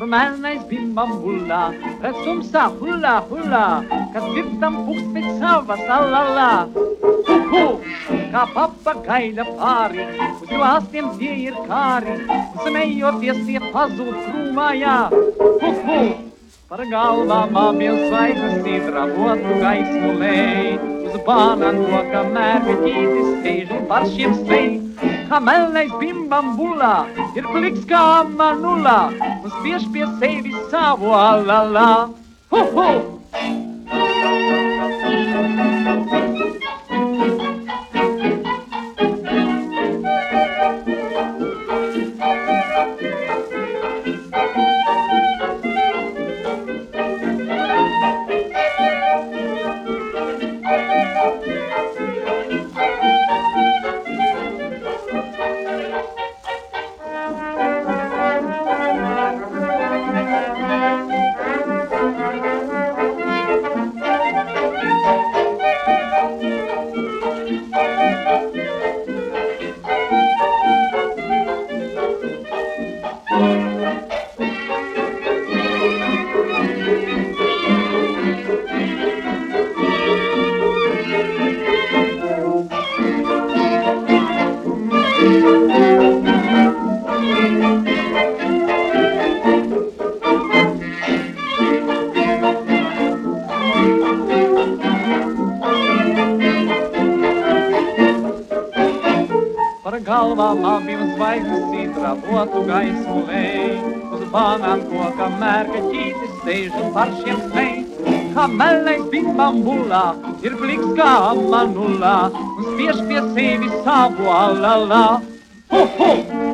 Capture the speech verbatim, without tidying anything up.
melnais bimbambulā, redz tumsā hulā, hulā, kad dzirdam pūkst pēc savas alalā. Uhu, kā papagaļa pāri, uz glāstiem tie ir kāri, un smejoties tie pazūd krūmājā. Uhu, par galvām abiem zvaigznes īdravotu gaismu lej, uz banankoka mērga ķītis stež un par šiem svej. Kā melnais bimbambulā, ir pliks kā manulā, un spiež pie sevis savu alalā. Uhu! Galvām abiem zvaigznes īdravotu gaismu lej, uz banankoka mērga ķītis stež un par šiem svej. Kā melnais bimbambulā, ir pliks kā manulā, un spiež pie sevis savu alalā. Hu, hu!